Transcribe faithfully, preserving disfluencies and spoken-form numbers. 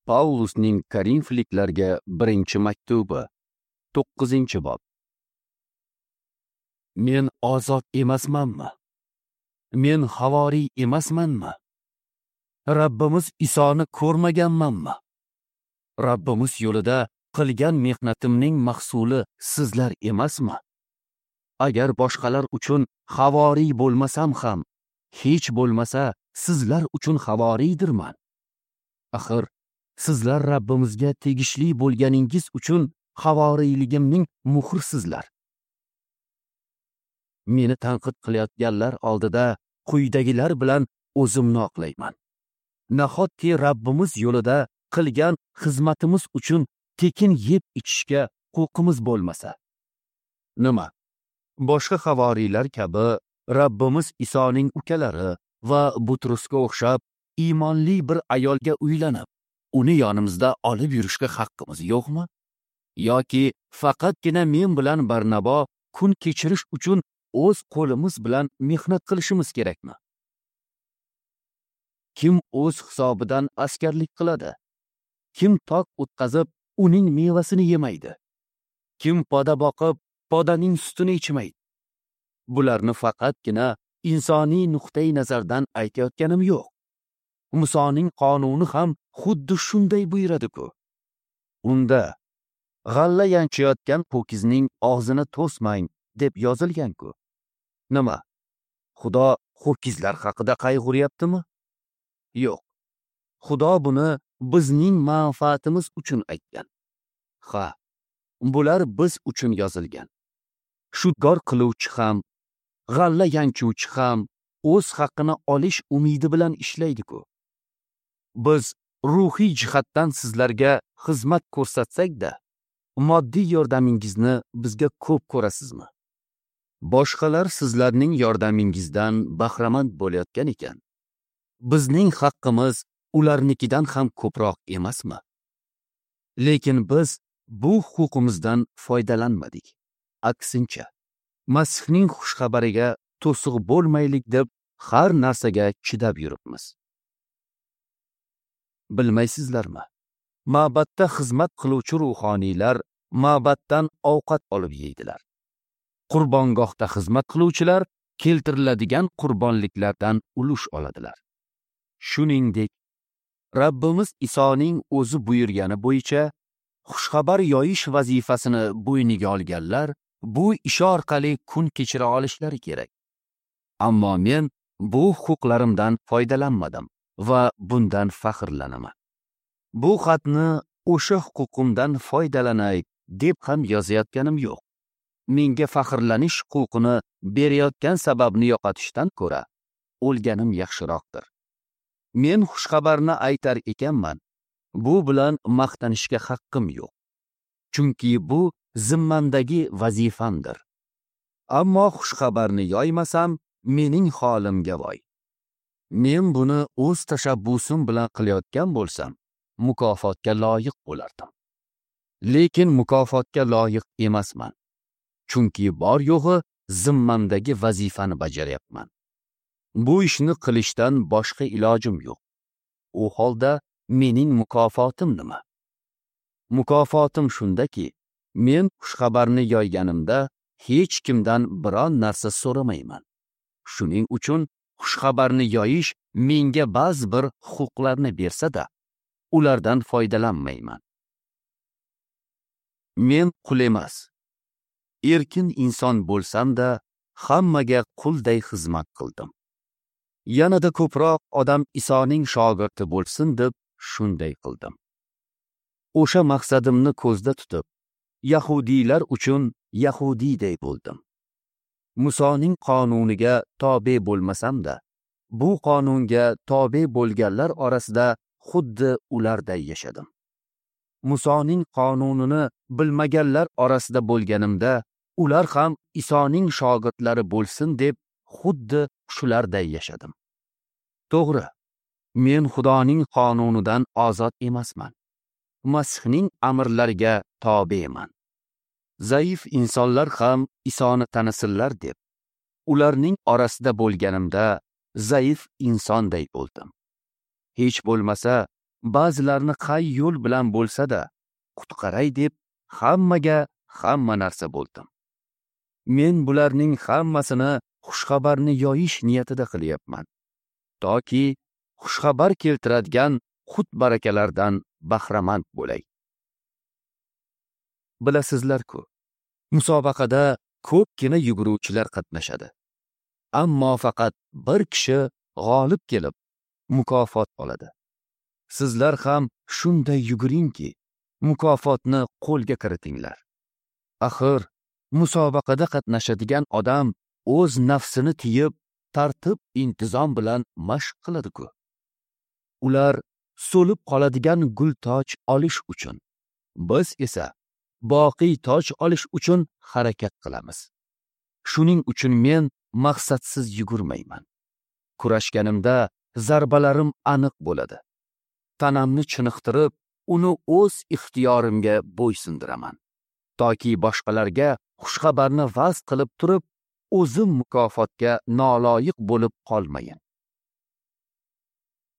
Pavlusning Korinfliklarga birinchi maktubi, to'qqizinchi bob. Men ozod emasmanmi? Men havoriy emasmanmi? Rabbimiz Isoni ko'rmaganmanmi? Rabbimiz yo'lida qilgan mehnatimning mahsuli sizlar emasmi? Agar boshqalar uchun havoriy bo'lmasam ham, hech bo'lmasa sizlar uchun havoriydirman. Axir sizlar Rabbimizga tegishli bo'lganingiz uchun havoriyligimning muhrsizlar. Meni tanqid qilayotganlar oldida quyidagilar bilan o'zimni oqlayman. Nahotki Rabbimiz yo'lida qilgan xizmatimiz uchun tekin yeb ichishga huquqimiz bo'lmasa. Nima? Boshqa havoriylar kabi Rabbimiz Isoning ukalari va Butrusga o'xshab iymonli bir ayolga uylanib, uni yonimizda olib yurishga haqqimiz yo'qmi? Yoki faqatgina men bilan Barnabo kun kechirish uchun o'z qo'limiz bilan mehnat qilishimiz kerakmi? Kim o'z hisobidan askarlik qiladi? Kim tok o'tkazib, uning mevasini yemaydi? Kim poda boqib, podaning sutini ichmaydi? Bularni faqatgina insoniy nuqtai nazardan aytayotganim yo'q. Musoning qonuni ham xuddi shunday buyuradi-ku. Unda g'alla yanchayotgan po'kizning og'zini to'smang deb yozilgan-ku. Nima? Xudo ho'kizlar haqida qayg'uryaptimi? Yo'q. Xudo buni bizning manfaatimiz uchun aytgan. Ha, bular biz uchun yozilgan. Shudgor qiluvchi ham, g'alla yanchuvchi ham o'z haqqini olish umidi bilan ishlaydi-ku. Biz ruhiy jihatdan sizlarga xizmat ko'rsatsak-da, moddiy yordamingizni bizga ko'p ko'rasizmi? Boshqalar sizlarning yordamingizdan bahramand bo'layotgan ekan. Bizning haqqimiz ularnikidan ham ko'proq emasmi? Lekin biz bu huquqimizdan foydalanmadik. Aksincha, Masihning xushxabariga to'siq bo'lmaylik deb har narsaga chidab yuribmiz. Bilmaysizlarmi? Ma'batda xizmat qiluvchi ruhoniylar ma'batdan ovqat olib yeydilar. Qurbongohda xizmat qiluvchilar keltiriladigan qurbonliklardan ulush oladilar. Shuningdek, Rabbimiz Isoning o'zi buyurgani bo'yicha xushxabar yoyish vazifasini bo'yniga olganlar bu ish orqali kun kechira olishlari kerak. Ammo men bu huquqlarimdan foydalanmadim va bundan faxrlanaman. Bu xatni o'sha huquqimdan foydalanay deb ham yozayotganim yo'q. Menga faxrlanish huquqini berayotgan sababni yo'qotishdan ko'ra o'lganim yaxshiroqdir. Men xushxabarni aytar ekanman. Bu bilan maqtanishga haqqim yo'q. Chunki bu zimmamdagi vazifamdir. Ammo xushxabarni yoymasam, mening holimga voy. Men buni o'z tashabbusim bilan qilayotgan bo'lsam, mukofotga loyiq bo'lardim. Lekin mukofotga loyiq emasman. Chunki bor yo'g'i zimmamdagi vazifani bajaryapman. Bu ishni qilishdan boshqa ilojim yo'q. U holda mening mukofotim nima? Mukofotim shundaki, men xushxabarni yoyganimda hech kimdan biron narsa so'ramayman. Shuning uchun xushxabarni yoyish menga ba'zi bir huquqlarni bersa-da, ulardan foydalanmayman. Men qul emas, erkin inson bo'lsam-da, hammaga qulday xizmat qildim. Yanada ko'proq odam Isoning shogirdi bo'lsin deb shunday qildim. O'sha maqsadimni ko'zda tutib, yahudiylar uchun yahudiyday bo'ldim. Musoning qonuniga tobe bo'lmasam-da, bu qonunga tobe bo'lganlar orasida xuddi ularday yashadim. Musoning qonunini bilmaganlar orasida bo'lganimda, ular ham Isoning shogirdlari bo'lsin deb xuddi shularday yashadim. To'g'ri, men Xudoning qonunidan ozod emasman. Masihning amrlariga tobeman. Zaif insonlar ham Isoni tanisinlar deb, ularning orasida bo'lganimda zaif insonday bo'ldim. Hech bo'lmasa, ba'zilarni qay yo'l bilan bo'lsa-da qutqaray deb hammaga hamma narsa bo'ldim. Men bularning hammasini xushxabarni yoyish niyatida qilyapman, toki xushxabar keltiradigan xut barakalardan bahramand bo'lay. Bilasizlar-ku, musobaqada ko'pgina yuguruvchilar qatnashadi. Ammo faqat bir kishi g'olib kelib mukofot oladi. Sizlar ham shunday yuguringki, mukofotni qo'lga kiritinglar. Axir musobaqada qatnashadigan odam o'z nafsini tiyib, tartib intizom bilan mashq qiladi-ku. Ular so'lib qoladigan gul toj olish uchun, biz esa boqiy toj olish uchun harakat qilamiz. Shuning uchun men maqsadsiz yugurmayman. Kurashganimda zarbalarim aniq bo'ladi. Tanamni chiniqtirib, uni o'z ixtiyorimga bo'ysundiraman, toki boshqalarga xushxabarni va'z qilib turib, o'zim mukofotga noloyiq bo'lib qolmayin.